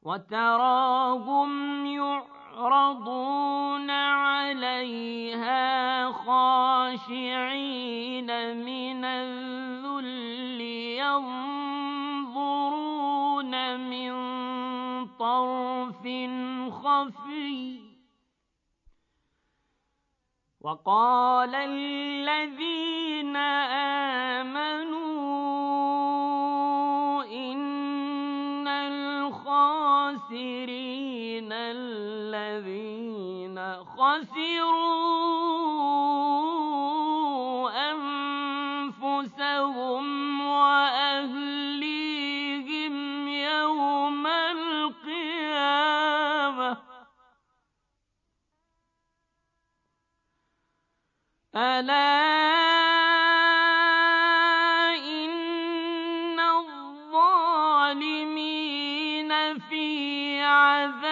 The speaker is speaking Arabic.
وتراهم يعرضون عليها خاشعين من الذل ينظرون من طرف خفي وقال الذين آمنوا إن الخاسرين الذين خسروا أنفسهم وأهليهم يوم القيامة ألا إن الظالمين في عذاب